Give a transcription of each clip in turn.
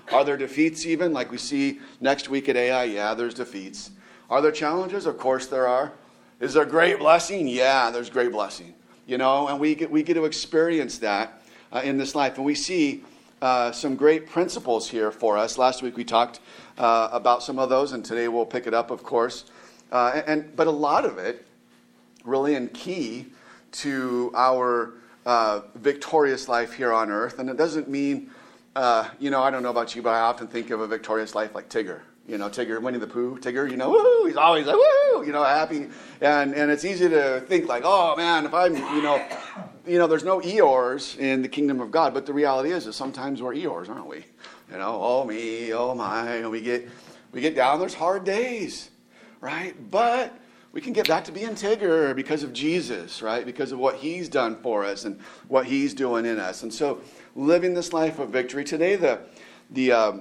Are there defeats even, like we see next week at AI? Yeah, there's defeats. Are there challenges? Of course there are. Is there great blessing? Yeah, there's great blessing. And we get to experience that in this life. And we see some great principles here for us. Last week we talked about some of those, and today we'll pick it up, of course. But a lot of it really in key to our victorious life here on earth. And it doesn't mean, I don't know about you, but I often think of a victorious life like Tigger. Tigger, Winnie the Pooh, Tigger, woohoo, he's always like, woohoo, happy. And it's easy to think like, oh man, if I'm, there's no Eeyores in the kingdom of God. But the reality is that sometimes we're Eeyores, aren't we? Oh me, oh my, and we get down, there's hard days, right? But we can get back to being Tigger because of Jesus, right? Because of what he's done for us and what he's doing in us. And so living this life of victory. Today, the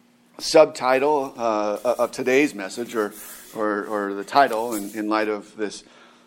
subtitle of today's message, or the title in light of this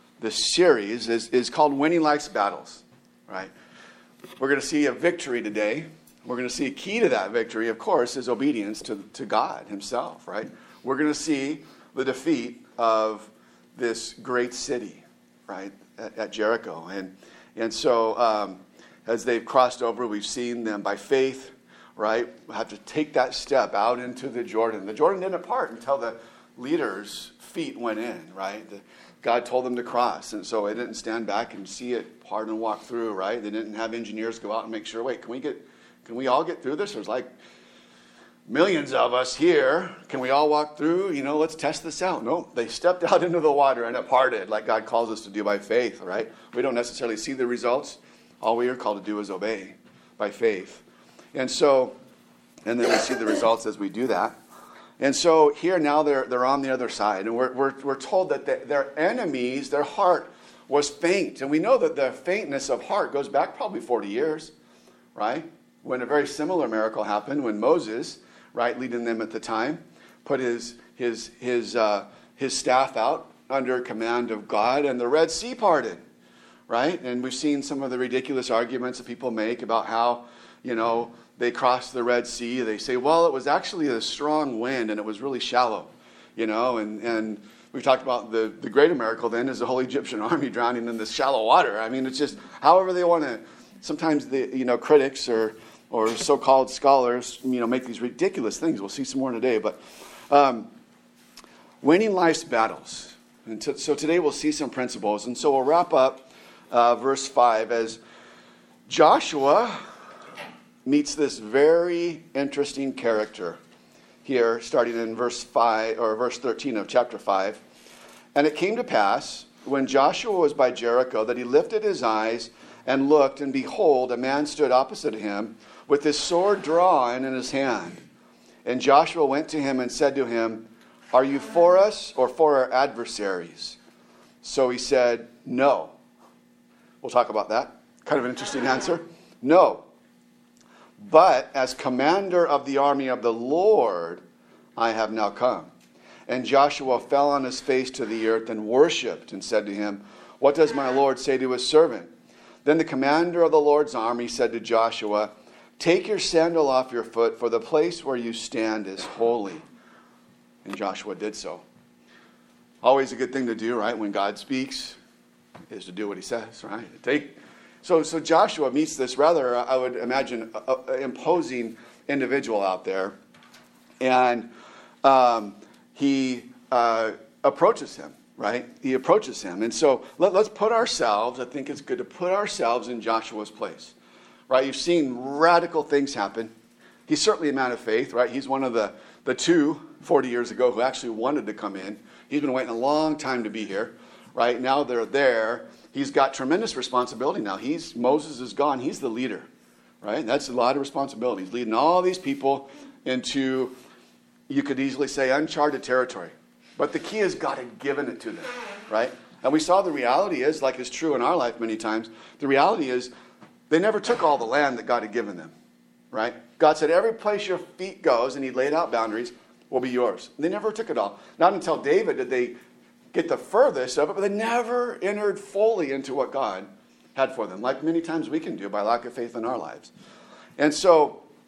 series, is called Winning Life's Battles, right? We're going to see a victory today. We're going to see a key to that victory, of course, is obedience to God himself, right? We're going to see the defeat of this great city, right, at Jericho. And so as they've crossed over, we've seen them by faith, right, have to take that step out into the Jordan. The Jordan didn't part until the leaders' feet went in, right? God told them to cross, and so they didn't stand back and see it part and walk through, right? They didn't have engineers go out and make sure, wait, can we all get through this? There's like millions of us here. Can we all walk through? Let's test this out. No, they stepped out into the water and it parted like God calls us to do by faith, right? We don't necessarily see the results. All we are called to do is obey by faith. And then we see the results as we do that. And so here now they're on the other side. And we're told that their enemies, their heart was faint. And we know that the faintness of heart goes back probably 40 years, right? When a very similar miracle happened when Moses, right, leading them at the time, put his staff out under command of God, and the Red Sea parted, right? And we've seen some of the ridiculous arguments that people make about how, they crossed the Red Sea. They say, well, it was actually a strong wind and it was really shallow, and we've talked about the greater miracle then is the whole Egyptian army drowning in this shallow water. I mean, it's just however they want to, sometimes the, critics or so-called scholars, make these ridiculous things. We'll see some more today, but winning life's battles. And so today we'll see some principles. And so we'll wrap up verse 5 as Joshua meets this very interesting character here, starting in verse 5 or verse 13 of chapter 5. And it came to pass when Joshua was by Jericho that he lifted his eyes and looked, and behold, a man stood opposite him with his sword drawn in his hand. And Joshua went to him and said to him, are you for us or for our adversaries? So he said, no. We'll talk about that. Kind of an interesting answer. No. But as commander of the army of the Lord, I have now come. And Joshua fell on his face to the earth and worshipped and said to him, what does my Lord say to his servant? Then the commander of the Lord's army said to Joshua, take your sandal off your foot, for the place where you stand is holy. And Joshua did so. Always a good thing to do, right? When God speaks, is to do what he says, right? So Joshua meets this rather, I would imagine, imposing individual out there. And he approaches him, right? He approaches him. And so let's put ourselves, I think it's good to put ourselves in Joshua's place, right? You've seen radical things happen. He's certainly a man of faith, right? He's one of the two 40 years ago who actually wanted to come in. He's been waiting a long time to be here, right? Now they're there. He's got tremendous responsibility now. Moses is gone. He's the leader, right? That's a lot of responsibility. He's leading all these people into, you could easily say, uncharted territory. But the key is God had given it to them, right? And we saw the reality is, like is true in our life many times, the reality is they never took all the land that God had given them, right? God said, every place your feet goes, and he laid out boundaries, will be yours. They never took it all. Not until David did they get the furthest of it, but they never entered fully into what God had for them, like many times we can do by lack of faith in our lives. And so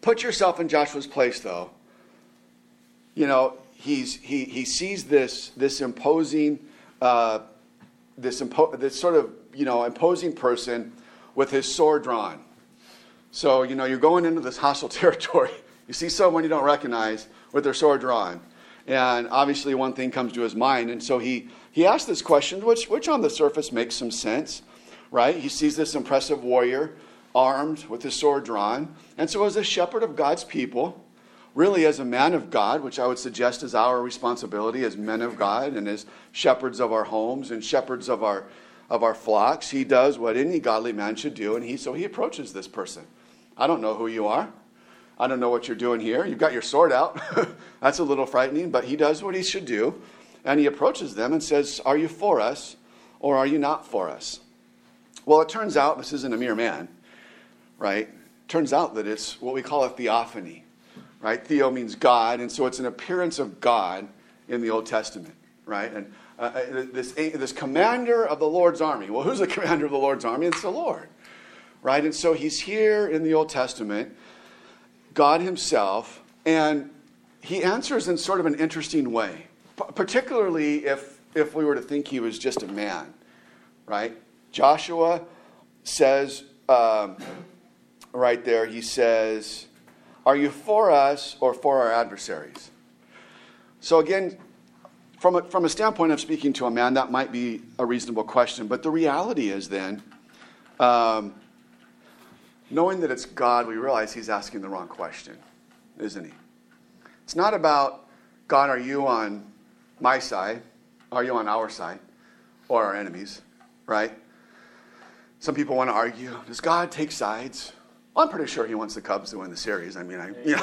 Put yourself in Joshua's place, though. You know, he sees this imposing, this sort of, you know, imposing person with his sword drawn. So, you know, you're going into this hostile territory. You see someone you don't recognize with their sword drawn. And obviously one thing comes to his mind. And so he asks this question, which on the surface makes some sense, right? He sees this impressive warrior armed with his sword drawn. And so as a shepherd of God's people, really as a man of God, which I would suggest is our responsibility as men of God and as shepherds of our homes and shepherds of our flocks, he does what any godly man should do. And so he approaches this person. I don't know who you are. I don't know what you're doing here. You've got your sword out. That's a little frightening, but he does what he should do. And he approaches them and says, are you for us or are you not for us? Well, it turns out this isn't a mere man, right? It turns out that it's what we call a theophany, right? Theo means God, and so it's an appearance of God in the Old Testament, right? And this commander of the Lord's army. Well, who's the commander of the Lord's army? It's the Lord, right? And so he's here in the Old Testament, God himself, and he answers in sort of an interesting way, particularly if we were to think he was just a man, right? Joshua says, right there, he says, are you for us or for our adversaries? So again, from a standpoint of speaking to a man, that might be a reasonable question. But the reality is then, knowing that it's God, we realize he's asking the wrong question, isn't he? It's not about, God, are you on my side? Are you on our side? Or our enemies, right? Some people want to argue, does God take sides? Well, I'm pretty sure he wants the Cubs to win the series. I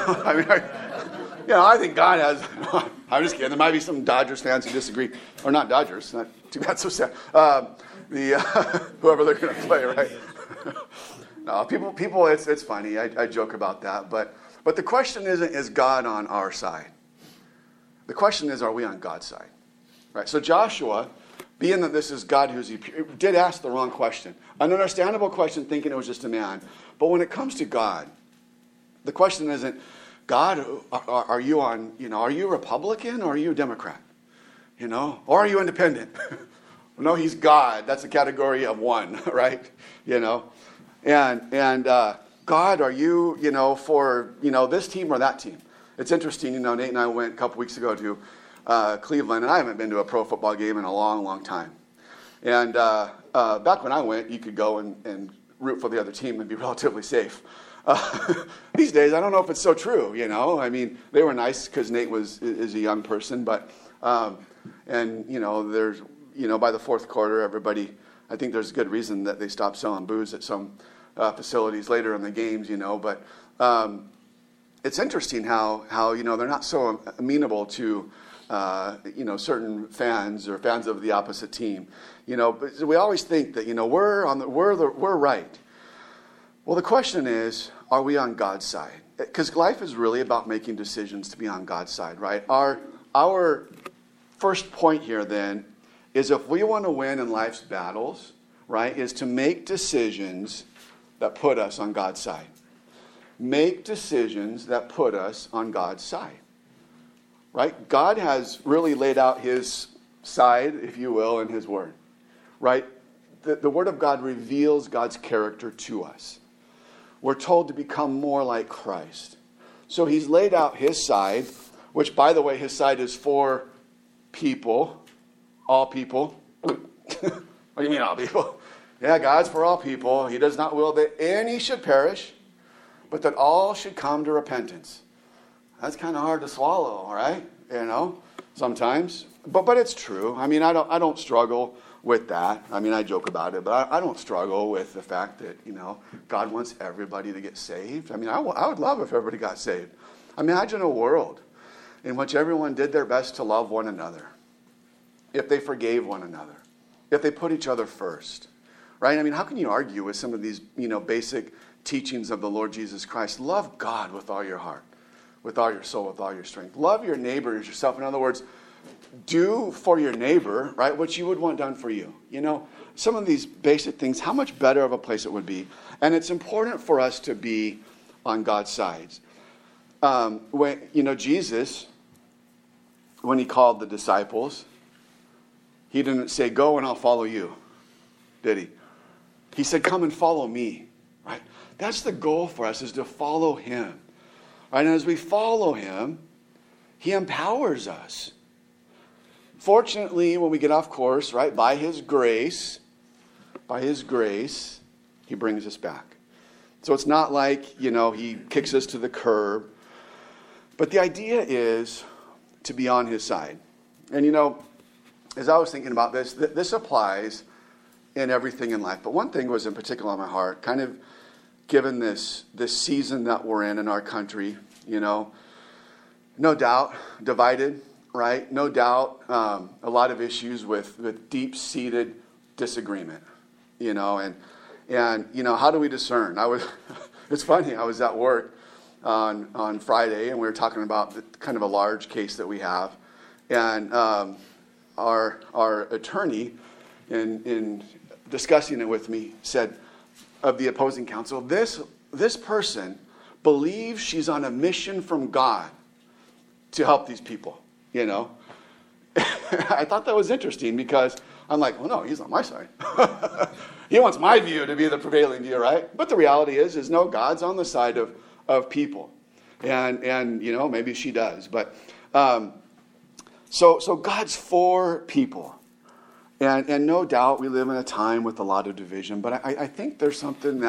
think God has. I'm just kidding. There might be some Dodgers fans who disagree, or not Dodgers. Not too bad, so sad. Whoever they're going to play, right? No, people. It's funny. I joke about that, but the question isn't, is God on our side? The question is, are we on God's side? Right. So Joshua, being that this is God did ask the wrong question, an understandable question, thinking it was just a man. But when it comes to God, the question isn't, God, are you on, are you Republican or are you Democrat? Or are you independent? No, he's God. That's a category of one, right? And God, are you, for, this team or that team? It's interesting, Nate and I went a couple weeks ago to Cleveland, and I haven't been to a pro football game in a long, long time. And back when I went, you could go and root for the other team and be relatively safe. These days, I don't know if it's so true, I mean, they were nice because Nate is a young person, but, there's, by the fourth quarter, everybody, I think there's a good reason that they stopped selling booze at some facilities later in the games, but it's interesting how they're not so amenable to certain fans or fans of the opposite team, but we always think that, we're right. Well, the question is, are we on God's side? Because life is really about making decisions to be on God's side, right? Our first point here then is if we want to win in life's battles, right, is to make decisions that put us on God's side. Make decisions that put us on God's side. Right? God has really laid out his side, if you will, in his word. Right? The word of God reveals God's character to us. We're told to become more like Christ. So he's laid out his side, which, by the way, his side is for people, all people. What do you mean all people? Yeah, God's for all people. He does not will that any should perish, but that all should come to repentance. That's kind of hard to swallow, right? Sometimes. But it's true. I mean, I don't struggle with that. I mean, I joke about it, but I don't struggle with the fact that, God wants everybody to get saved. I mean, I would love if everybody got saved. Imagine a world in which everyone did their best to love one another, if they forgave one another, if they put each other first, right? I mean, how can you argue with some of these, basic teachings of the Lord Jesus Christ? Love God with all your heart, with all your soul, with all your strength. Love your neighbor as yourself. In other words, do for your neighbor, right, what you would want done for you. Some of these basic things, how much better of a place it would be. And it's important for us to be on God's sides. Jesus, when he called the disciples, he didn't say, go and I'll follow you, did he? He said, come and follow me, right? That's the goal for us, is to follow him. Right? And as we follow him, he empowers us. Fortunately, when we get off course, right, by his grace, he brings us back. So it's not like, he kicks us to the curb. But the idea is to be on his side. And, as I was thinking about this, this applies in everything in life. But one thing was in particular on my heart, kind of given this season that we're in our country, no doubt divided, right? No doubt a lot of issues with deep-seated disagreement, and how do we discern? It's funny, I was at work on Friday, and we were talking about kind of a large case that we have, and our attorney, in discussing it with me, said of the opposing counsel, this person believes she's on a mission from God to help these people, I thought that was interesting because I'm like, well, no, he's on my side. He wants my view to be the prevailing view, right? But the reality is no, God's on the side of people. And maybe she does. But so God's for people. And no doubt we live in a time with a lot of division. But I think there's something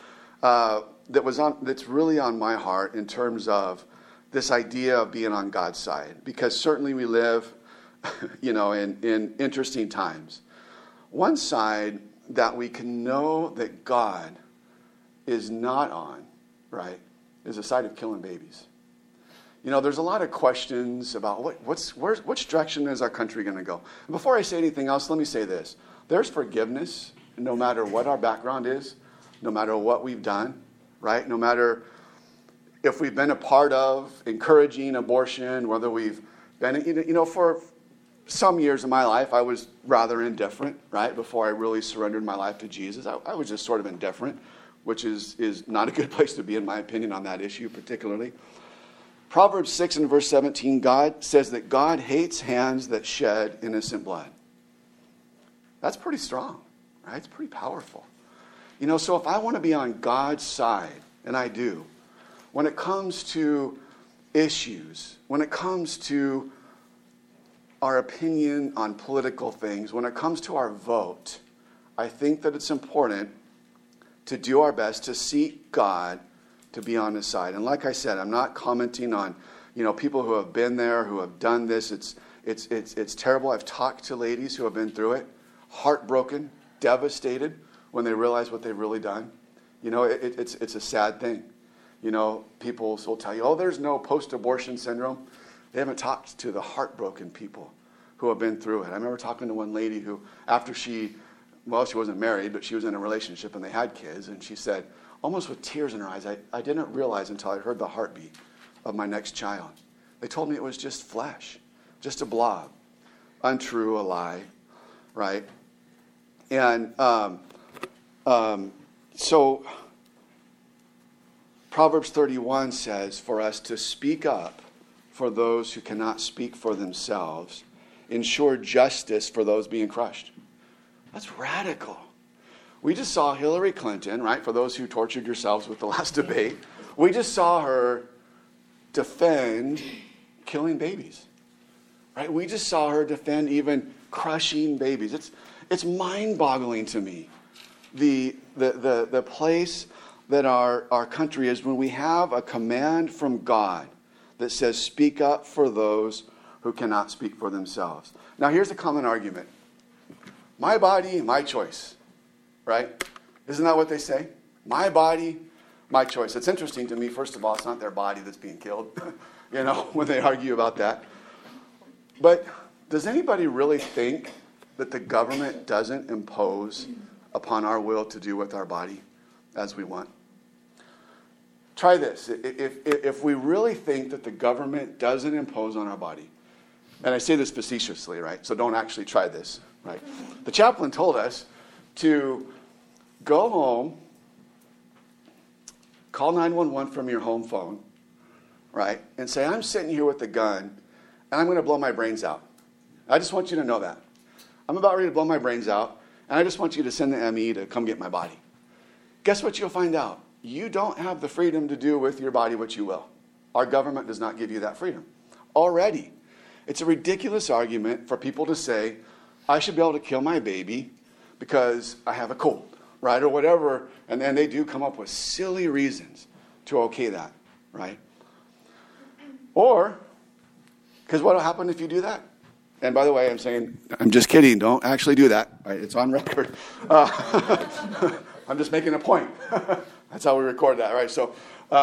that's really on my heart in terms of this idea of being on God's side. Because certainly we live, in interesting times. One side that we can know that God is not on, right, is the side of killing babies. There's a lot of questions about which direction is our country going to go. Before I say anything else, let me say this. There's forgiveness no matter what our background is, no matter what we've done, right? No matter if we've been a part of encouraging abortion, whether we've been, for some years of my life, I was rather indifferent, right? Before I really surrendered my life to Jesus, I was just sort of indifferent, which is not a good place to be, in my opinion, on that issue particularly. Proverbs 6 and verse 17, God says that God hates hands that shed innocent blood. That's pretty strong, right? It's pretty powerful. So if I want to be on God's side, and I do, when it comes to issues, when it comes to our opinion on political things, when it comes to our vote, I think that it's important to do our best to seek God to be on his side. And like I said, I'm not commenting on, people who have been there, who have done this. It's terrible. I've talked to ladies who have been through it, heartbroken, devastated when they realize what they've really done. It's a sad thing. People will tell you, oh, there's no post-abortion syndrome. They haven't talked to the heartbroken people who have been through it. I remember talking to one lady who, after she wasn't married, but she was in a relationship and they had kids, and she said, almost with tears in her eyes, I didn't realize until I heard the heartbeat of my next child. They told me it was just flesh, just a blob, untrue, a lie, right? And so Proverbs 31 says for us to speak up for those who cannot speak for themselves, ensure justice for those being crushed. That's radical. We just saw Hillary Clinton, right? For those who tortured yourselves with the last debate, we just saw her defend killing babies, right? We just saw her defend even crushing babies. It's mind-boggling to me the place that our country is when we have a command from God that says, speak up for those who cannot speak for themselves. Now, here's a common argument. My body, my choice, right? Isn't that what they say? My body, my choice. It's interesting to me, first of all, it's not their body that's being killed, when they argue about that. But does anybody really think that the government doesn't impose upon our will to do with our body as we want? Try this. If we really think that the government doesn't impose on our body, and I say this facetiously, right? So don't actually try this, right? The chaplain told us to go home, call 911 from your home phone, right, and say, I'm sitting here with a gun, and I'm going to blow my brains out. I just want you to know that. I'm about ready to blow my brains out, and I just want you to send the ME to come get my body. Guess what you'll find out? You don't have the freedom to do with your body what you will. Our government does not give you that freedom. Already. It's a ridiculous argument for people to say, I should be able to kill my baby because I have a cold, right, or whatever, and then they do come up with silly reasons to okay that, right? Or, because what will happen if you do that? And by the way, I'm just kidding. Don't actually do that. Right? It's on record. I'm just making a point. That's how we record that, right? So,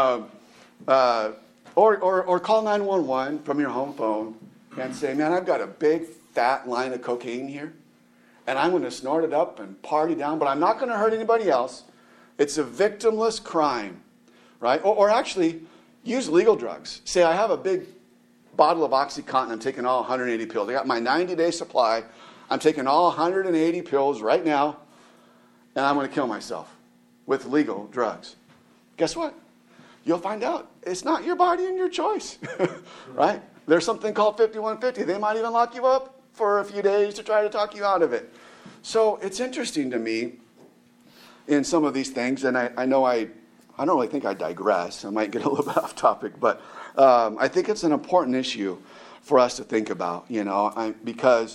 or call 911 from your home phone and say, man, I've got a big fat line of cocaine here, and I'm going to snort it up and party down, but I'm not going to hurt anybody else. It's a victimless crime, right? Or actually, use legal drugs. Say, I have a big bottle of OxyContin. I'm taking all 180 pills. I got my 90-day supply. I'm taking all 180 pills right now, and I'm going to kill myself with legal drugs. Guess what? You'll find out it's not your body and your choice, right? There's something called 5150. They might even lock you up for a few days to try to talk you out of it. So it's interesting to me in some of these things, and I know I don't really think I digress. I might get a little bit off topic, but I think it's an important issue for us to think about, because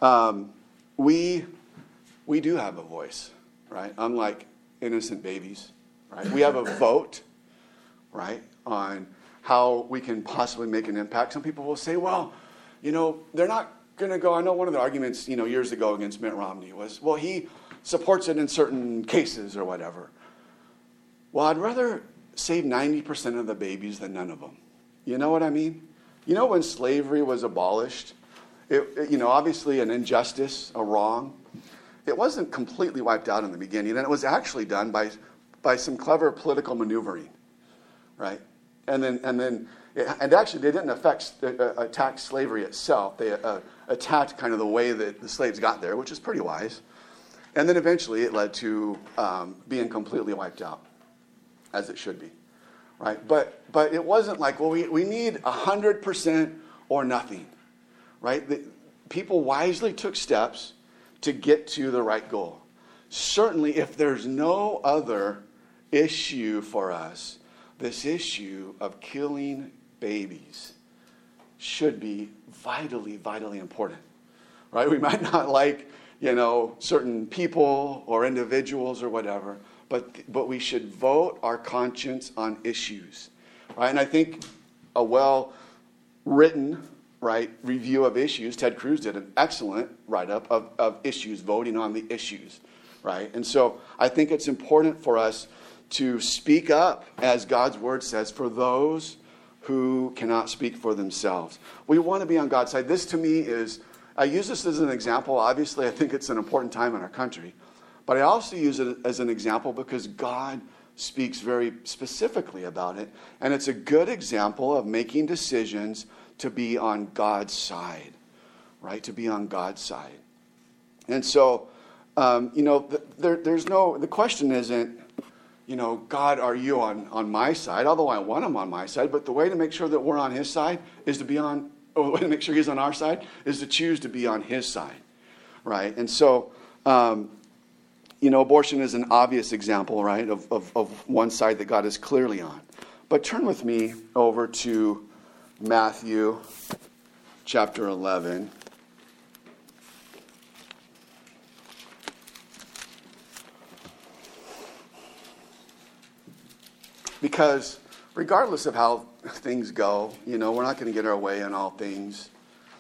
we do have a voice, right? Unlike innocent babies, right? We have a vote, right, on how we can possibly make an impact. Some people will say, well, they're not going to go. I know one of the arguments, years ago against Mitt Romney was, well, he supports it in certain cases or whatever. Well, I'd rather save 90% of the babies than none of them. You know what I mean? When slavery was abolished, obviously an injustice, a wrong, it wasn't completely wiped out in the beginning, and it was actually done by some clever political maneuvering, right? And actually they didn't attack slavery itself. They attacked kind of the way that the slaves got there, which is pretty wise. And then eventually it led to being completely wiped out, as it should be, right? But it wasn't like, well, we need 100% or nothing, right? People wisely took steps to get to the right goal. Certainly, if there's no other issue for us, this issue of killing babies should be vitally, vitally important, right? We might not like, certain people or individuals or whatever, but we should vote our conscience on issues, right? And I think a well-written, right, review of issues, Ted Cruz did an excellent write-up of issues, voting on the issues, right? And so I think it's important for us to speak up, as God's word says, for those who cannot speak for themselves. We want to be on God's side. This to me is, I use this as an example. Obviously, I think it's an important time in our country. But I also use it as an example because God speaks very specifically about it. And it's a good example of making decisions to be on God's side, right? To be on God's side. And so, the question isn't, God, are you on my side? Although I want him on my side, but the way to make sure that we're on his side is the way to make sure he's on our side is to choose to be on his side, right? And so, abortion is an obvious example, right, of one side that God is clearly on. But turn with me over to Matthew chapter 11. Because regardless of how things go, we're not going to get our way in all things.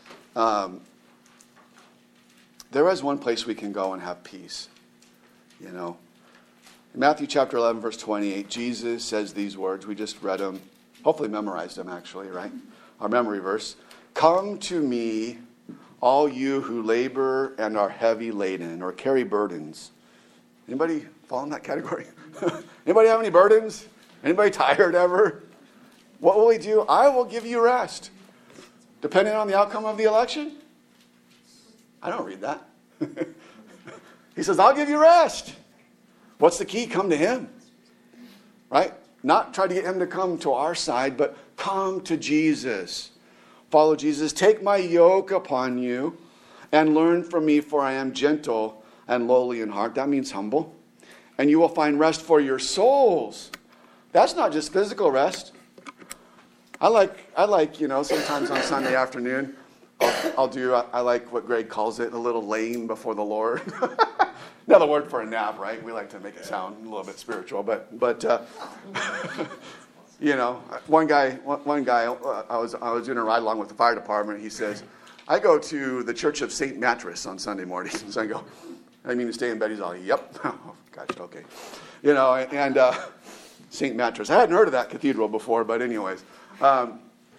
There is one place we can go and have peace, In Matthew chapter 11, verse 28, Jesus says these words. We just read them, hopefully memorized them actually, right? Our memory verse. Come to me, all you who labor and are heavy laden or carry burdens. Anybody fall in that category? Anybody have any burdens? Anybody tired ever? What will he do? I will give you rest. Depending on the outcome of the election? I don't read that. He says, I'll give you rest. What's the key? Come to him. Right? Not try to get him to come to our side, but Come to Jesus. Follow Jesus. Take my yoke upon you and learn from me, for I am gentle and lowly in heart. That means humble. And you will find rest for your souls. That's not just physical rest. I like, sometimes on Sunday afternoon, I like what Greg calls it, a little laying before the Lord. Another word for a nap, right? We like to make it sound a little bit spiritual, but one guy, I was doing a ride along with the fire department. He says, I go to the Church of St. Mattress on Sunday mornings. So I go, I mean to stay in bed. He's all, yep. Oh, gotcha, okay. And St. Mattress. I hadn't heard of that cathedral before, but anyways. I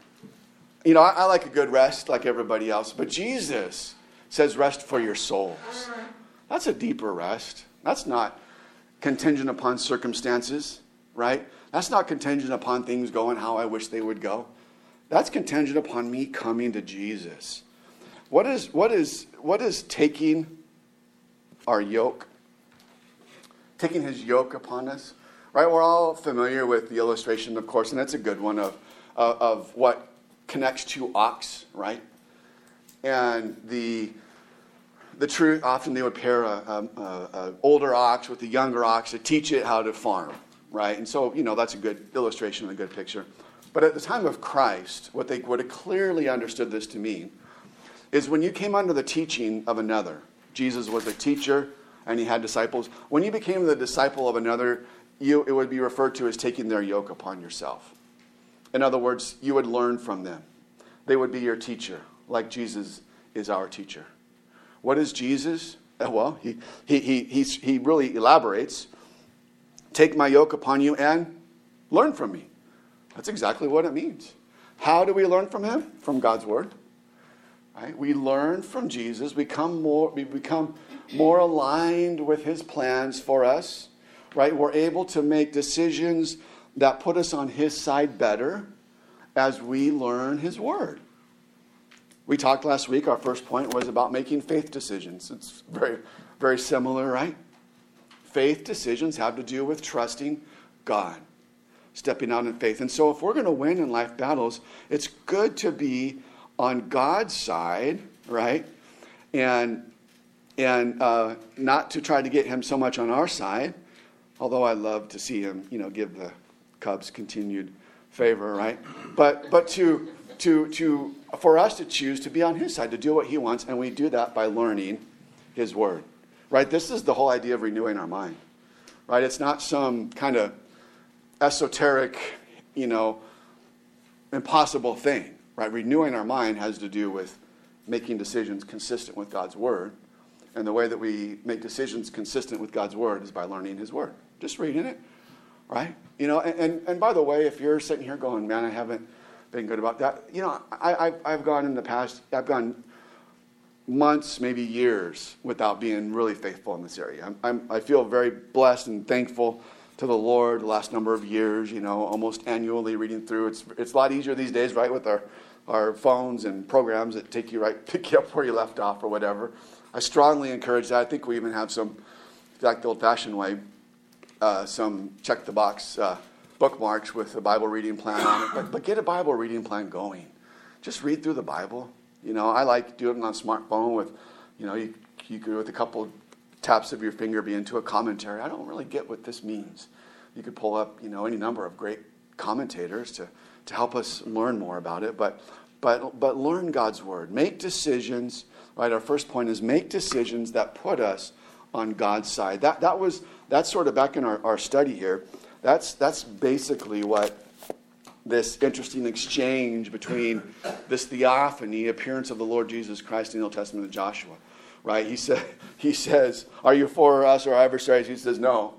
like a good rest like everybody else. But Jesus says rest for your souls. That's a deeper rest. That's not contingent upon circumstances, right? That's not contingent upon things going how I wish they would go. That's contingent upon me coming to Jesus. What is taking our yoke? Taking his yoke upon us, right? We're all familiar with the illustration, of course, and that's a good one of what connects two ox, right? And the truth, often they would pair a older ox with a younger ox to teach it how to farm, right? And so, that's a good illustration and a good picture. But at the time of Christ, what they would have clearly understood this to mean is when you came under the teaching of another. Jesus was a teacher and he had disciples. When you became the disciple of another, it would be referred to as taking their yoke upon yourself. In other words, you would learn from them. They would be your teacher, like Jesus is our teacher. What is Jesus? Well, he really elaborates. Take my yoke upon you and learn from me. That's exactly what it means. How do we learn from him? From God's word. Right? We learn from Jesus. We become more aligned with his plans for us. Right? We're able to make decisions that put us on his side better as we learn his word. We talked last week, our first point was about making faith decisions. It's very, very similar, right? Faith decisions have to do with trusting God, stepping out in faith. And so if we're going to win in life battles, it's good to be on God's side, right? And not to try to get him so much on our side, although I love to see him, give the Cubs continued favor, right? But for us to choose to be on his side, to do what he wants, and we do that by learning his word, right? This is the whole idea of renewing our mind, right? It's not some kind of esoteric, impossible thing, right? Renewing our mind has to do with making decisions consistent with God's word, and the way that we make decisions consistent with God's word is by learning his word, just reading it, right? And by the way, if you're sitting here going, man, I haven't been good about that. I've gone in the past, I've gone months, maybe years, without being really faithful in this area. I feel very blessed and thankful to the Lord the last number of years, almost annually reading through. It's a lot easier these days, right, with our phones and programs that pick you up where you left off or whatever. I strongly encourage that. I think we even have some, like the old-fashioned way, some check-the-box bookmarks with a Bible reading plan on it, but get a Bible reading plan going. Just read through the Bible. I like doing it on a smartphone with, you could with a couple taps of your finger be into a commentary. I don't really get what this means. You could pull up, any number of great commentators to help us learn more about it, but learn God's word. Make decisions, right? Our first point is make decisions that put us on God's side. That's sort of back in our study here. That's basically what this interesting exchange between this theophany, appearance of the Lord Jesus Christ in the Old Testament of Joshua, right? He says, are you for us or our adversaries? He says, no.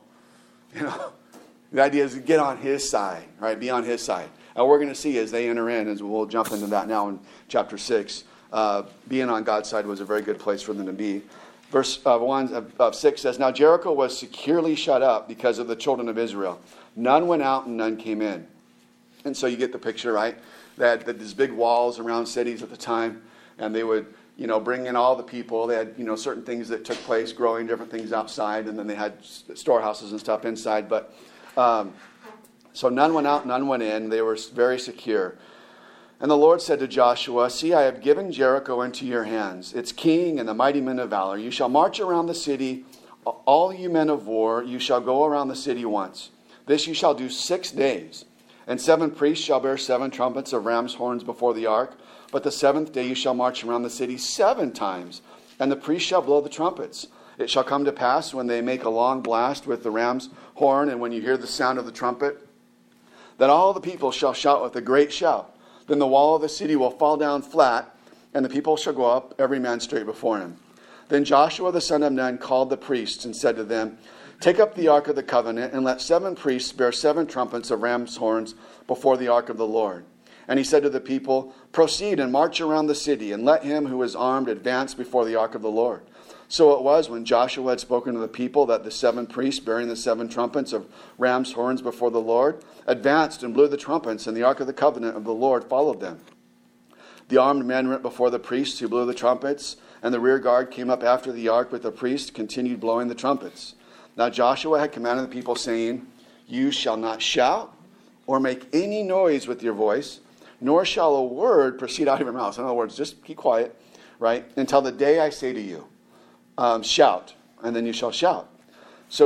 The idea is to get on his side, right? Be on his side. And we're going to see as they enter in, as we'll jump into that now in chapter 6, being on God's side was a very good place for them to be. Verse 1 of 6 says, now Jericho was securely shut up because of the children of Israel. None went out and none came in. And so you get the picture, right? That these big walls around cities at the time, and they would, bring in all the people. They had, certain things that took place, growing different things outside, and then they had storehouses and stuff inside. But So none went out, none went in. They were very secure. And the Lord said to Joshua, see, I have given Jericho into your hands, its king and the mighty men of valor. You shall march around the city, all you men of war. You shall go around the city once. This you shall do 6 days. And 7 priests shall bear 7 trumpets of ram's horns before the ark. But the 7th day you shall march around the city 7 times, and the priests shall blow the trumpets. It shall come to pass when they make a long blast with the ram's horn, and when you hear the sound of the trumpet, that all the people shall shout with a great shout. Then the wall of the city will fall down flat, and the people shall go up, every man straight before him. Then Joshua the son of Nun called the priests and said to them, take up the ark of the covenant, and let 7 priests bear 7 trumpets of ram's horns before the ark of the Lord. And he said to the people, proceed and march around the city, and let him who is armed advance before the ark of the Lord. So it was when Joshua had spoken to the people that the 7 priests bearing the 7 trumpets of ram's horns before the Lord advanced and blew the trumpets, and the ark of the covenant of the Lord followed them. The armed men went before the priests who blew the trumpets, and the rear guard came up after the ark, but the priests continued blowing the trumpets. Now Joshua had commanded the people, saying, you shall not shout or make any noise with your voice, nor shall a word proceed out of your mouth. In other words, just keep quiet, right? Until the day I say to you, shout, and then you shall shout. So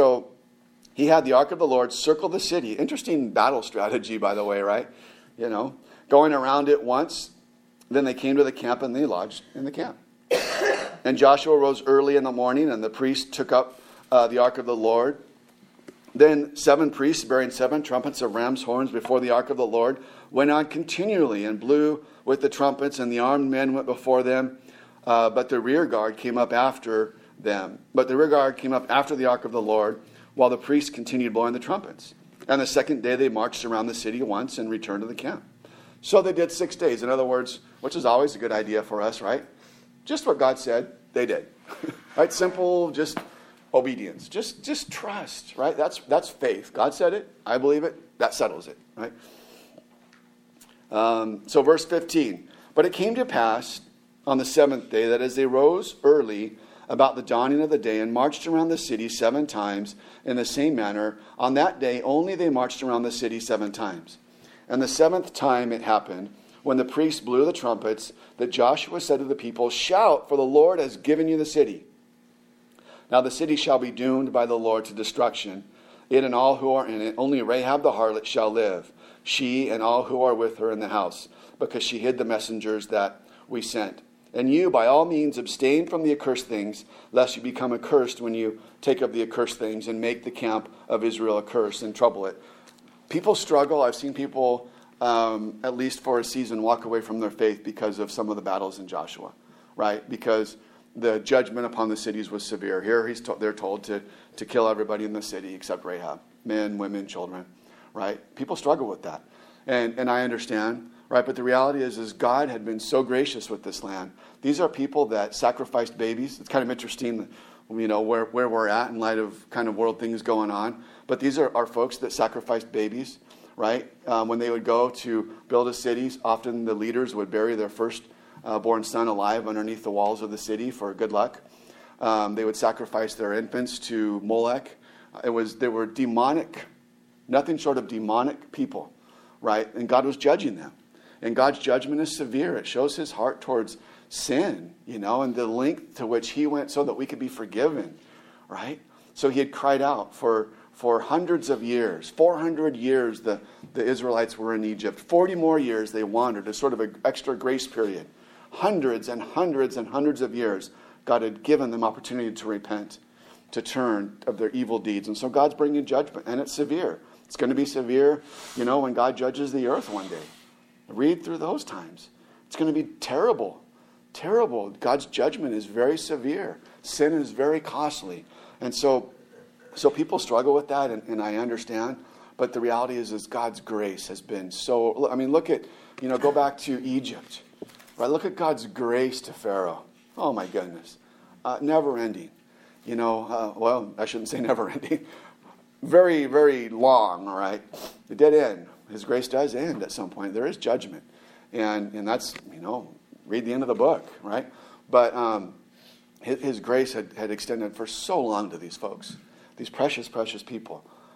he had the ark of the Lord circle the city. Interesting battle strategy, by the way, right? You know, going around it once, then they came to the camp and they lodged in the camp. And Joshua rose early in the morning, and the priests took up the ark of the Lord. Then 7 priests bearing 7 trumpets of ram's horns before the ark of the Lord went on continually and blew with the trumpets, and the armed men went before them, but the rear guard came up after them. But the rear guard came up after the ark of the Lord, while the priests continued blowing the trumpets. And the 2nd day they marched around the city once and returned to the camp. So they did 6 days. In other words, which is always a good idea for us, right? Just what God said, they did. Right? Simple, just obedience. Just trust, right? That's faith. God said it. I believe it. That settles it, right? So verse 15. But it came to pass on the 7th day that as they rose early about the dawning of the day and marched around the city 7 times in the same manner, on that day only they marched around the city 7 times. And the 7th time it happened, when the priests blew the trumpets, that Joshua said to the people, shout, for the Lord has given you the city. Now the city shall be doomed by the Lord to destruction, it and all who are in it. Only Rahab the harlot shall live, she and all who are with her in the house, because she hid the messengers that we sent. And you, by all means, abstain from the accursed things, lest you become accursed when you take up the accursed things and make the camp of Israel accursed and trouble it. People struggle. I've seen people, at least for a season, walk away from their faith because of some of the battles in Joshua, right? Because the judgment upon the cities was severe. Here they're told to kill everybody in the city except Rahab, men, women, children, right? People struggle with that. And I understand, right? But the reality is God had been so gracious with this land. These are people that sacrificed babies. It's kind of interesting, you know, where we're at in light of kind of world things going on. But these are folks that sacrificed babies, right? When they would go to build a city, often the leaders would bury their first born son alive underneath the walls of the city for good luck. They would sacrifice their infants to Molech. They were demonic, nothing short of demonic people, right? And God was judging them. And God's judgment is severe. It shows his heart towards sin, you know, and the length to which he went so that we could be forgiven, right? So he had cried out for hundreds of years. 400 years the Israelites were in Egypt. 40 more years they wandered, a sort of an extra grace period. Hundreds and hundreds and hundreds of years, God had given them opportunity to repent, to turn of their evil deeds. And so God's bringing judgment, and it's severe. It's going to be severe, you know, when God judges the earth one day. Read through those times. It's going to be terrible, terrible. God's judgment is very severe. Sin is very costly. And so people struggle with that, and I understand. But the reality is God's grace has been so, I mean, look at, you know, go back to Egypt. Right? Look at God's grace to Pharaoh. Oh, my goodness. Never ending. You know, well, I shouldn't say never ending. Very, very long, all right? It did end. His grace does end at some point. There is judgment. And that's, you know, read the end of the book, right? But his grace had extended for so long to these folks, these precious, precious people.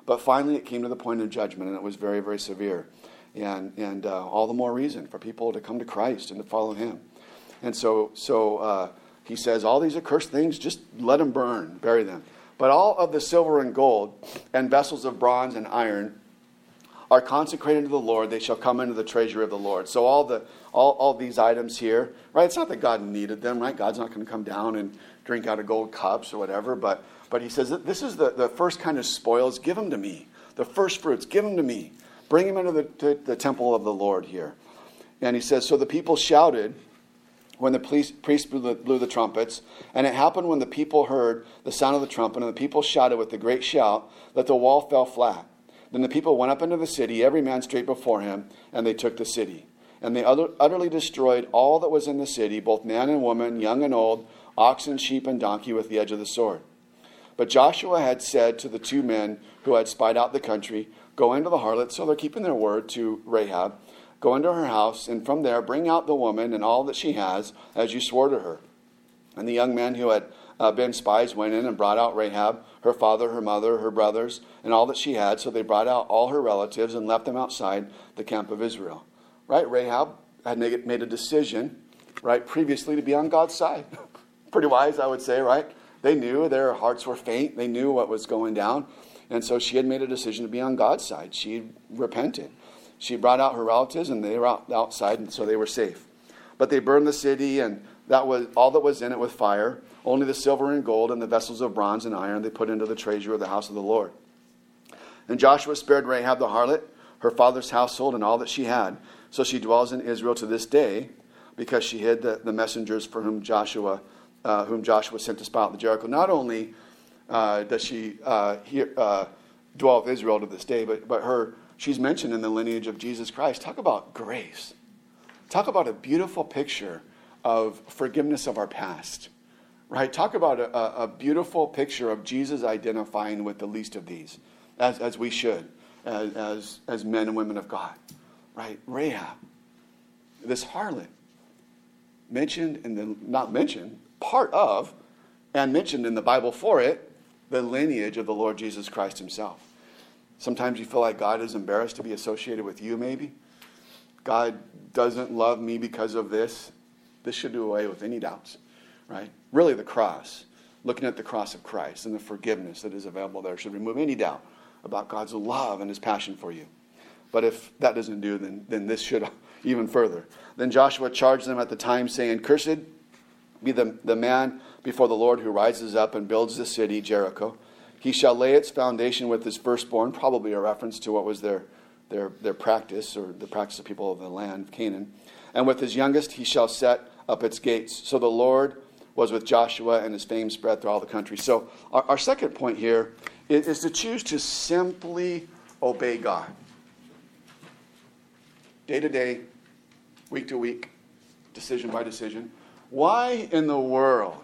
But finally it came to the point of judgment, and it was very, very severe. And all the more reason for people to come to Christ and to follow him. And so he says, all these accursed things, just let them burn, bury them. But all of the silver and gold and vessels of bronze and iron are consecrated to the Lord. They shall come into the treasury of the Lord. So all these items here, right? It's not that God needed them, right? God's not going to come down and drink out of gold cups or whatever. But he says that this is the first kind of spoils. Give them to me. The first fruits, give them to me. Bring them into the temple of the Lord here. And he says, so the people shouted when the priest blew the trumpets. And it happened when the people heard the sound of the trumpet, and the people shouted with a great shout, that the wall fell flat. Then the people went up into the city, every man straight before him, and they took the city. And they utterly destroyed all that was in the city, both man and woman, young and old, oxen, sheep, and donkey, with the edge of the sword. But Joshua had said to the two men who had spied out the country, go into the harlot, so they're keeping their word to Rahab, go into her house, and from there bring out the woman and all that she has, as you swore to her. And the young men who had been spies went in and brought out Rahab, her father, her mother, her brothers, and all that she had. So they brought out all her relatives and left them outside the camp of Israel. Right? Rahab had made a decision, right, previously to be on God's side. Pretty wise, I would say, right? They knew their hearts were faint. They knew what was going down. And so she had made a decision to be on God's side. She repented. She brought out her relatives, and they were outside, and so they were safe. But they burned the city, and that was all that was in it with fire. Only the silver and gold and the vessels of bronze and iron they put into the treasury of the house of the Lord. And Joshua spared Rahab the harlot, her father's household, and all that she had. So she dwells in Israel to this day, because she hid the messengers for whom Joshua sent to spy out the Jericho. Not only does she dwell with Israel to this day, but she's mentioned in the lineage of Jesus Christ. Talk about grace. Talk about a beautiful picture of forgiveness of our past. Right? Talk about a beautiful picture of Jesus identifying with the least of these, as we should, as men and women of God. Right? Rahab, this harlot, part of, and mentioned in the Bible for it, the lineage of the Lord Jesus Christ himself. Sometimes you feel like God is embarrassed to be associated with you, maybe. God doesn't love me because of this. This should do away with any doubts, right? Really, the cross, looking at the cross of Christ and the forgiveness that is available there should remove any doubt about God's love and his passion for you. But if that doesn't do, then this should even further. Then Joshua charged them at the time, saying, cursed be the man before the Lord who rises up and builds the city, Jericho. He shall lay its foundation with his firstborn, probably a reference to what was their practice, or the practice of people of the land of Canaan. And with his youngest he shall set up its gates. So the Lord was with Joshua, and his fame spread through all the country. So our second point here is to choose to simply obey God. Day to day, week to week, decision by decision. Why in the world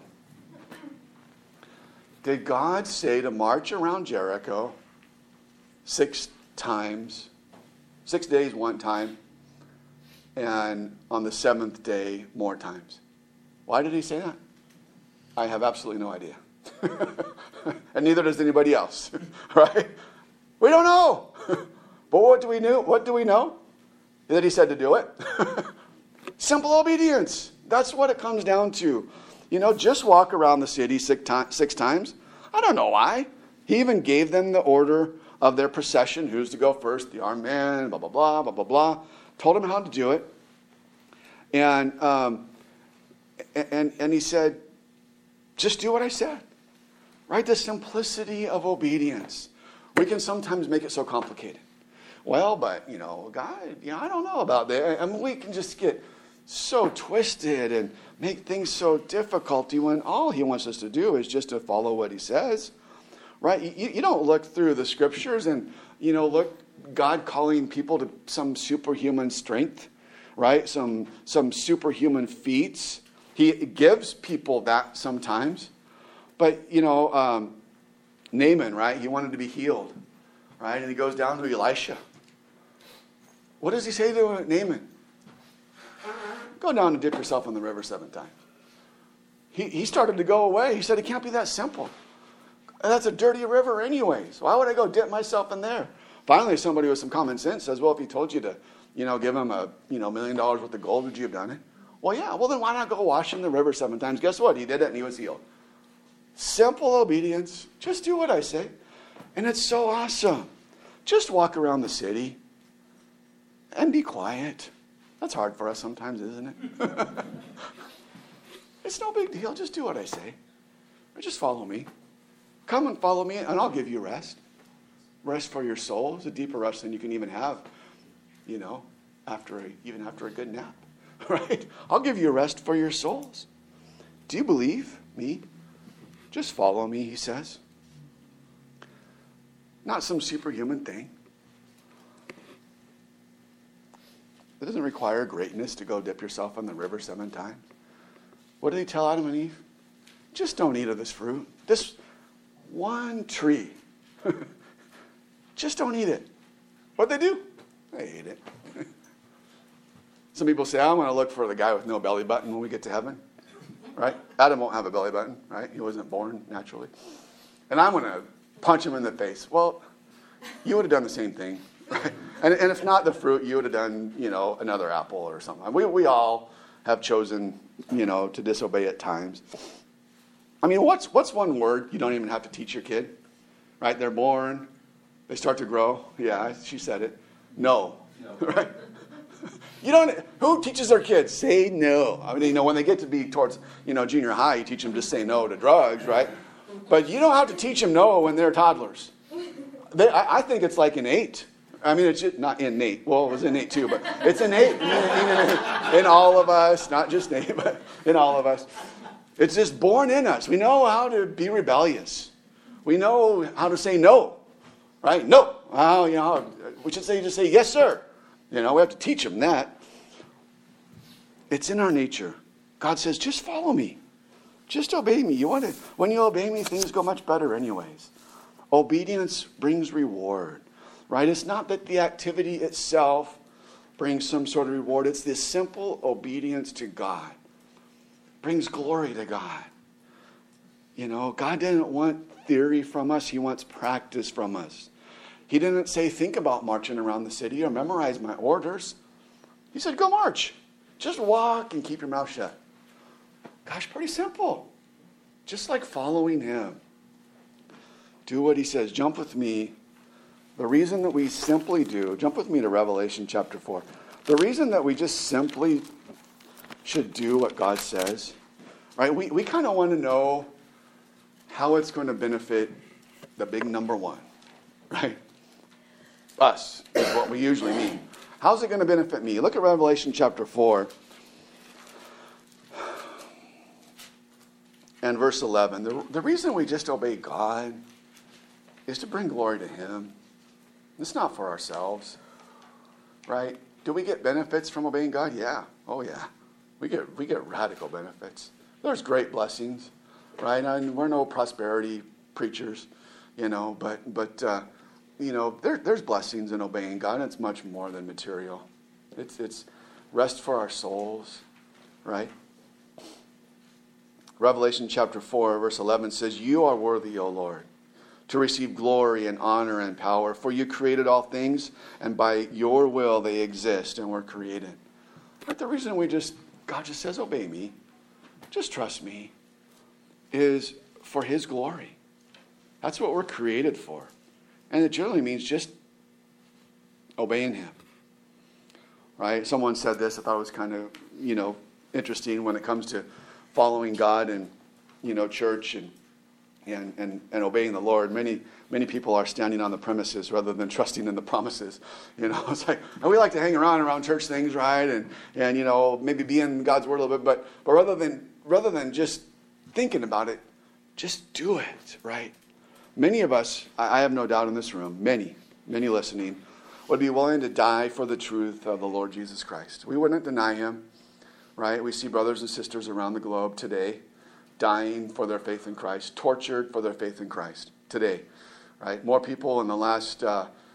did God say to march around Jericho 6 times, 6 days one time, and on the 7th day more times? Why did he say that? I have absolutely no idea. And neither does anybody else, right? We don't know. But what do we know? What do we know? That he said to do it. Simple obedience. That's what it comes down to. Just walk around the city 6 times. I don't know why. He even gave them the order of their procession, who's to go first, the armed man, blah, blah, blah, blah, blah, blah. Told them how to do it. And he said, just do what I said. Right? The simplicity of obedience. We can sometimes make it so complicated. Well, but, God, I don't know about that. I mean, we can just get so twisted and make things so difficult when all he wants us to do is just to follow what he says. Right? You don't look through the scriptures and, look God calling people to some superhuman strength, right? Some superhuman feats. He gives people that sometimes. But, Naaman, right? He wanted to be healed, right? And he goes down to Elisha. What does he say to Naaman? Go down and dip yourself in the river 7 times. He started to go away. He said, it can't be that simple. And that's a dirty river anyways. Why would I go dip myself in there? Finally, somebody with some common sense says, well, if he told you to, give him a, $1 million worth of gold, would you have done it? Well, yeah. Well, then why not go wash in the river 7 times? Guess what? He did it and he was healed. Simple obedience. Just do what I say. And it's so awesome. Just walk around the city and be quiet. That's hard for us sometimes, isn't it? It's no big deal. Just do what I say. Or just follow me. Come and follow me and I'll give you rest. Rest for your soul. It's a deeper rest than you can even have, after a good nap. Right? I'll give you rest for your souls. Do you believe me? Just follow me, he says. Not some superhuman thing. It doesn't require greatness to go dip yourself in the river 7 times. What did he tell Adam and Eve? Just don't eat of this fruit. This one tree. Just don't eat it. What'd they do? They ate it. Some people say, I'm going to look for the guy with no belly button when we get to heaven. Right? Adam won't have a belly button, right? He wasn't born naturally. And I'm going to punch him in the face. Well, you would have done the same thing. Right? And if not the fruit, you would have done, another apple or something. We all have chosen, to disobey at times. I mean, what's one word you don't even have to teach your kid? Right? They're born. They start to grow. Yeah, she said it. No. Right? Who teaches their kids? Say no. I mean, when they get to be towards, junior high, you teach them to say no to drugs, right? But you don't have to teach them no when they're toddlers. I think it's like innate. I mean, it's just not innate. Well, it was innate too, but it's innate in all of us, not just Nate, but in all of us. It's just born in us. We know how to be rebellious. We know how to say no, right? No. We should just say yes, sir. We have to teach them that. It's in our nature. God says, just follow me. Just obey me. When you obey me, things go much better anyways. Obedience brings reward, right? It's not that the activity itself brings some sort of reward. It's this simple obedience to God. Brings glory to God. God didn't want theory from us. He wants practice from us. He didn't say, think about marching around the city or memorize my orders. He said, go march. Just walk and keep your mouth shut. Gosh, pretty simple. Just like following him. Do what he says. Jump with me. The reason that we simply jump with me to Revelation chapter 4. The reason that we just simply should do what God says, right? We kind of want to know how it's going to benefit the big number one, right? Us is what we usually mean. How's it going to benefit me? Look at Revelation chapter 4 and verse 11. The reason we just obey God is to bring glory to him. It's not for ourselves, right? Do we get benefits from obeying God? Yeah. Oh, yeah. We get radical benefits. There's great blessings, right? And we're no prosperity preachers, but there's blessings in obeying God. And it's much more than material. It's rest for our souls, right? Revelation chapter 4, verse 11 says, you are worthy, O Lord, to receive glory and honor and power, for you created all things, and by your will they exist and were created. But the reason God just says, obey me, just trust me, is for his glory. That's what we're created for. And it generally means just obeying him. Right? Someone said this, I thought it was kind of, interesting when it comes to following God and, church and obeying the Lord. Many people are standing on the premises rather than trusting in the promises. It's like, and we like to hang around church things, right? And maybe be in God's word a little bit, but rather than just thinking about it, just do it, right? Many of us, I have no doubt in this room, many listening, would be willing to die for the truth of the Lord Jesus Christ. We wouldn't deny him, right? We see brothers and sisters around the globe today dying for their faith in Christ, tortured for their faith in Christ today, right? More people in the last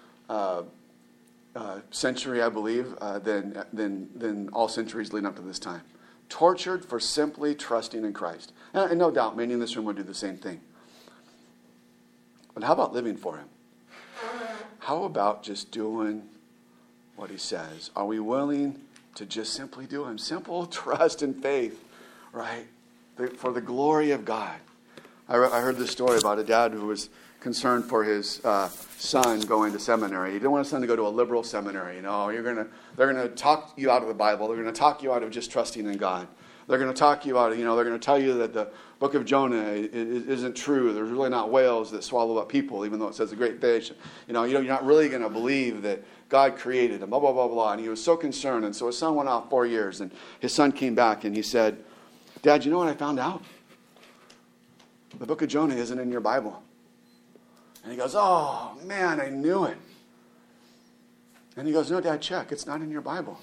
century, I believe, than all centuries leading up to this time. Tortured for simply trusting in Christ. And no doubt many in this room would do the same thing. But how about living for him? How about just doing what he says? Are we willing to just simply do him? Simple trust and faith, right? For the glory of God. I heard this story about a dad who was concerned for his son going to seminary. He didn't want his son to go to a liberal seminary. They're going to talk you out of the Bible. They're going to talk you out of just trusting in God. They're going to talk you out of, they're going to tell you that the book of Jonah isn't true. There's really not whales that swallow up people, even though it says a great fish. You're not really going to believe that God created him, blah, blah, blah, blah. And he was so concerned. And so his son went out 4 years, and his son came back, and he said, Dad, you know what I found out? The book of Jonah isn't in your Bible. And he goes, oh, man, I knew it. And he goes, no, Dad, check. It's not in your Bible.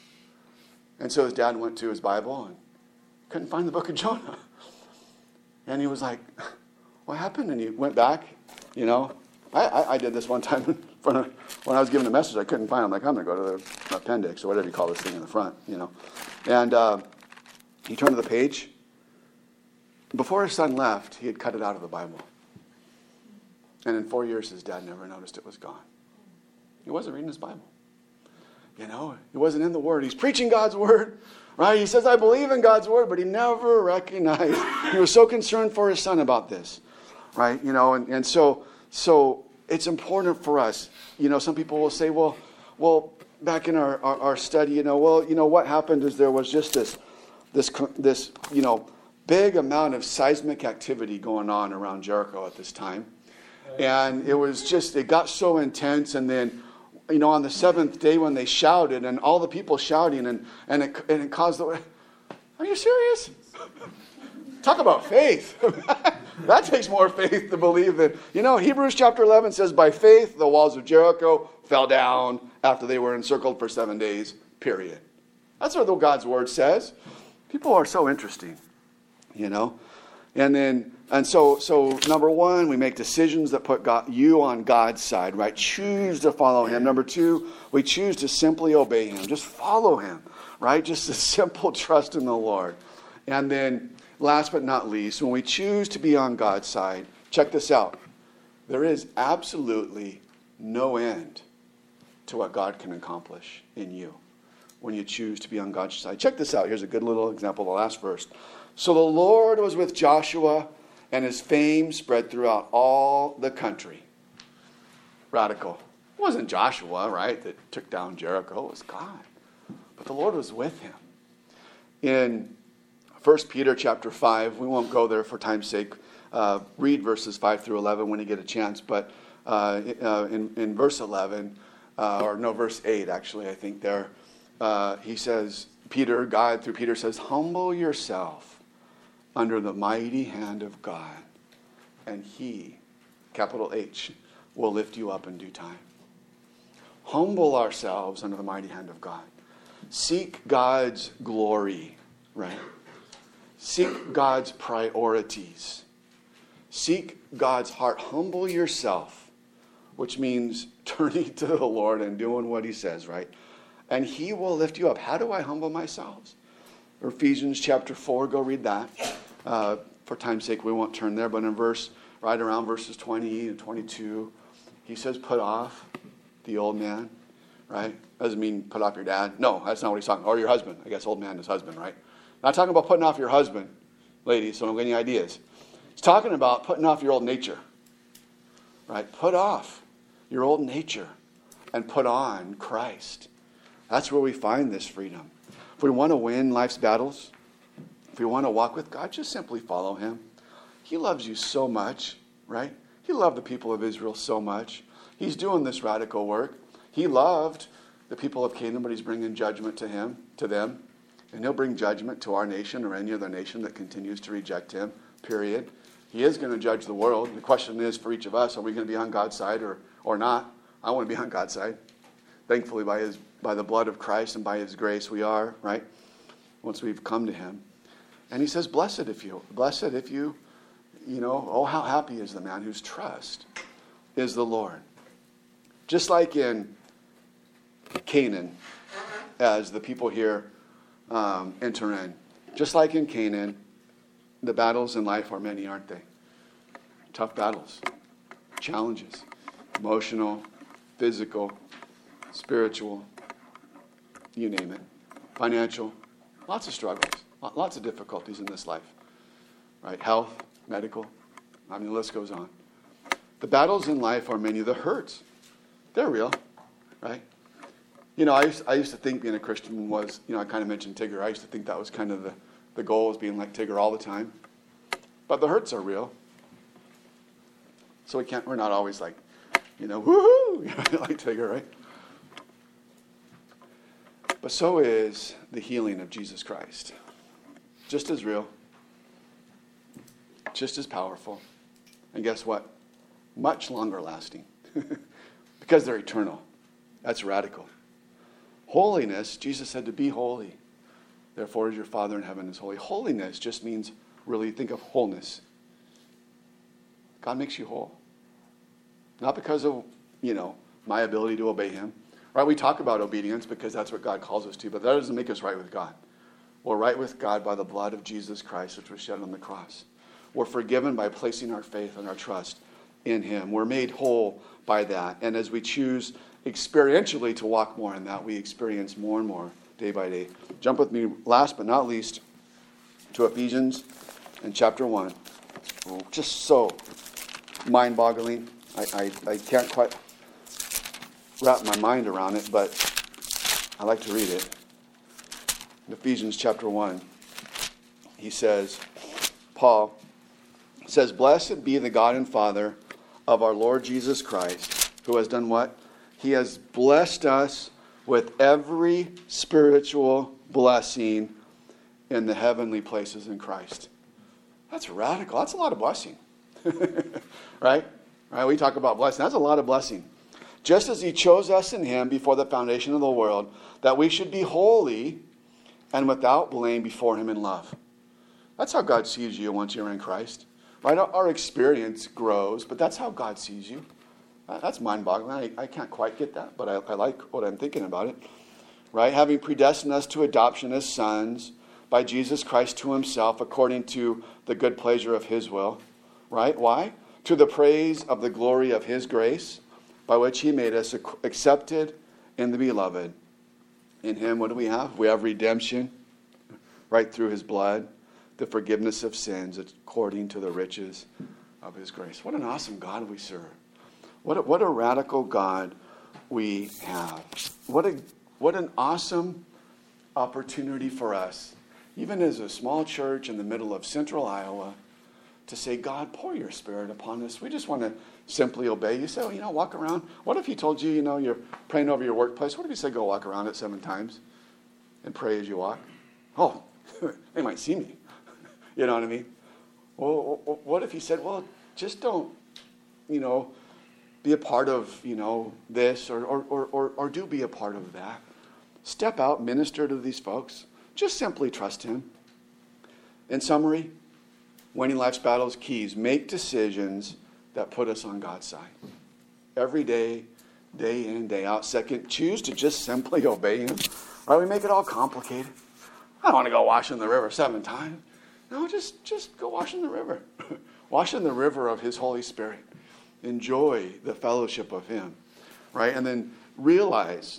And so his dad went to his Bible and couldn't find the book of Jonah. And he was like, what happened? And he went back, I did this one time when I was given a message. I couldn't find it. I'm like, I'm going to go to the appendix or whatever you call this thing in the front, And he turned to the page. Before his son left, he had cut it out of the Bible. And in 4 years, his dad never noticed it was gone. He wasn't reading his Bible. He wasn't in the Word. He's preaching God's Word, right? He says, I believe in God's Word, but he never recognized. He was so concerned for his son about this, right? And so it's important for us. Some people will say, well, back in our study, what happened is there was just this big amount of seismic activity going on around Jericho at this time. And it got so intense. And then, on the seventh day when they shouted and all the people shouting and it caused are you serious? Talk about faith. That takes more faith to believe that. Hebrews chapter 11 says, by faith, the walls of Jericho fell down after they were encircled for 7 days, period. That's what God's word says. People are so interesting, And so number one, we make decisions that put you on God's side, right? Choose to follow him. Number two, we choose to simply obey him. Just follow him, right? Just a simple trust in the Lord. And then last but not least, when we choose to be on God's side, check this out. There is absolutely no end to what God can accomplish in you when you choose to be on God's side. Check this out. Here's a good little example, the last verse. So the Lord was with Joshua, and his fame spread throughout all the country. Radical. It wasn't Joshua, right, that took down Jericho. It was God. But the Lord was with him. In 1 Peter chapter 5, we won't go there for time's sake. Read verses 5 through 11 when you get a chance. But in verse 11, verse 8 actually, I think there, he says, God through Peter says, humble yourself under the mighty hand of God, and he, capital H, will lift you up in due time. Humble ourselves under the mighty hand of God. Seek God's glory, right? Seek God's priorities. Seek God's heart. Humble yourself, which means turning to the Lord and doing what he says, right? And he will lift you up. How do I humble myself? Ephesians chapter 4, go read that. For time's sake, we won't turn there, but right around verses 20 and 22, he says, put off the old man, right? Doesn't mean put off your dad. No, that's not what he's talking about. Or your husband. I guess old man is husband, right? Not talking about putting off your husband, ladies, so don't get any ideas. He's talking about putting off your old nature, right? Put off your old nature and put on Christ. That's where we find this freedom. If we want to win life's battles, if we want to walk with God, just simply follow him. He loves you so much, right? He loved the people of Israel so much. He's doing this radical work. He loved the people of Canaan, but he's bringing judgment to them. And he'll bring judgment to our nation or any other nation that continues to reject him, period. He is going to judge the world. The question is for each of us, are we going to be on God's side or not? I want to be on God's side. Thankfully, by the blood of Christ and by his grace, we are, right? Once we've come to him. And he says, blessed if you, oh, how happy is the man whose trust is the Lord. Just like in Canaan, as the people here enter in. Just like in Canaan, the battles in life are many, aren't they? Tough battles. challenges, emotional, physical, spiritual, you name it, financial, lots of struggles, lots of difficulties in this life, right? Health, medical, I mean, the list goes on. The battles in life are many. The hurts, they're real, right? You know, I used to think being a Christian was, you know, I kind of mentioned Tigger. I used to think that was kind of the goal, was being like Tigger all the time. But the hurts are real. So we're not always like, you know, woohoo, like Tigger, right? But so is the healing of Jesus Christ. Just as real, just as powerful. And guess what? Much longer lasting. Because they're eternal. That's radical. Holiness, Jesus said to be holy. Therefore, as your Father in heaven is holy. Holiness just means, really, think of wholeness. God makes you whole. Not because of, you know, my ability to obey him. Right? We talk about obedience because that's what God calls us to, but that doesn't make us right with God. We're right with God by the blood of Jesus Christ, which was shed on the cross. We're forgiven by placing our faith and our trust in him. We're made whole by that. And as we choose experientially to walk more in that, we experience more and more day by day. Jump with me, last but not least, to Ephesians in chapter 1. Just so mind-boggling. I can't quite wrap my mind around it, but I like to read it. In Ephesians chapter 1, he says, Paul says, "Blessed be the God and Father of our Lord Jesus Christ, who has done what? He has blessed us with every spiritual blessing in the heavenly places in Christ." That's radical. That's a lot of blessing. Right? Right? We talk about blessing. That's a lot of blessing. Just as he chose us in him before the foundation of the world, that we should be holy and without blame before him in love. That's how God sees you once you're in Christ. Right? Our experience grows, but that's how God sees you. That's mind-boggling. I can't quite get that, but I like what I'm thinking about it. Right? Having predestined us to adoption as sons by Jesus Christ to himself, according to the good pleasure of his will. Right? Why? To the praise of the glory of his grace, by which he made us accepted in the beloved. In him, what do we have? We have redemption, right through his blood, the forgiveness of sins according to the riches of his grace. What an awesome God we serve. What a radical God we have. What an awesome opportunity for us, even as a small church in the middle of central Iowa, to say, God, pour your spirit upon us. We just want to simply obey. You say, walk around. What if he told you, you're praying over your workplace? What if he said, go walk around it 7 times and pray as you walk? Oh, they might see me. You know what I mean? Well, what if he said, well, just don't, be a part of, this or do be a part of that. Step out, minister to these folks. Just simply trust him. In summary, winning life's battles, keys. Make decisions that put us on God's side. Every day, day in, day out. Second, choose to just simply obey him. Right? We make it all complicated. I don't want to go wash in the river 7 times. No, just go wash in the river. Wash in the river of his Holy Spirit. Enjoy the fellowship of him. Right? And then realize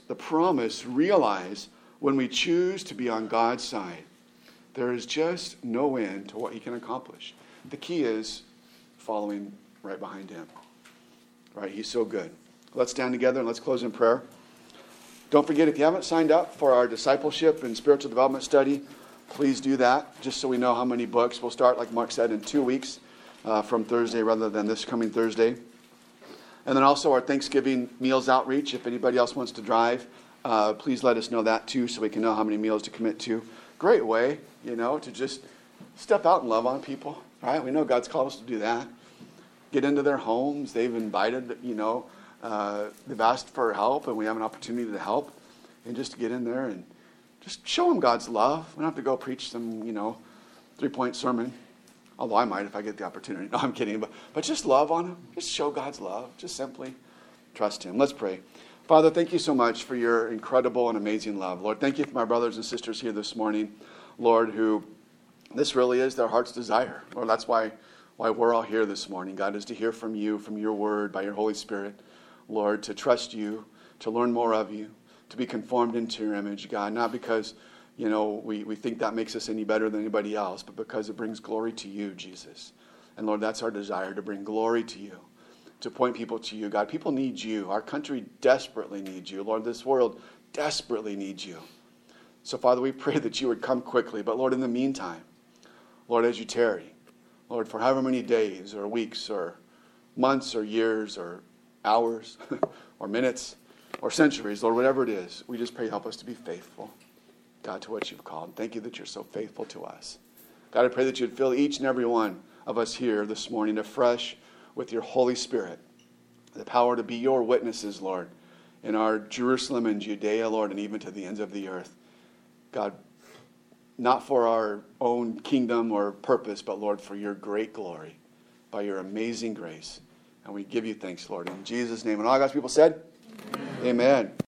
when we choose to be on God's side, there is just no end to what he can accomplish. The key is following right behind him. Right? He's so good. Let's stand together and let's close in prayer. Don't forget, if you haven't signed up for our discipleship and spiritual development study, please do that, just so we know how many books. We'll start, like Mark said, in 2 weeks from Thursday rather than this coming Thursday. And then also our Thanksgiving meals outreach. If anybody else wants to drive, please let us know that too, so we can know how many meals to commit to. Great way, to just step out and love on people, right? We know God's called us to do that. Get into their homes. They've invited, they've asked for help, and we have an opportunity to help. And just to get in there and just show them God's love. We don't have to go preach some, 3-point sermon. Although I might if I get the opportunity. No, I'm kidding. But just love on them. Just show God's love. Just simply trust him. Let's pray. Father, thank you so much for your incredible and amazing love. Lord, thank you for my brothers and sisters here this morning, Lord, who this really is their heart's desire. Lord, that's why why we're all here this morning, God, is to hear from you, from your word, by your Holy Spirit, Lord, to trust you, to learn more of you, to be conformed into your image, God, not because, we think that makes us any better than anybody else, but because it brings glory to you, Jesus. And Lord, that's our desire, to bring glory to you, to point people to you, God. People need you. Our country desperately needs you. Lord, this world desperately needs you. So, Father, we pray that you would come quickly. But, Lord, in the meantime, Lord, as you tarry, Lord, for however many days or weeks or months or years or hours or minutes or centuries, Lord, whatever it is, we just pray help us to be faithful, God, to what you've called. Thank you that you're so faithful to us. God, I pray that you'd fill each and every one of us here this morning afresh with your Holy Spirit, the power to be your witnesses, Lord, in our Jerusalem and Judea, Lord, and even to the ends of the earth. God, not for our own kingdom or purpose, but, Lord, for your great glory, by your amazing grace. And we give you thanks, Lord, in Jesus' name. And all God's people said, Amen. Amen.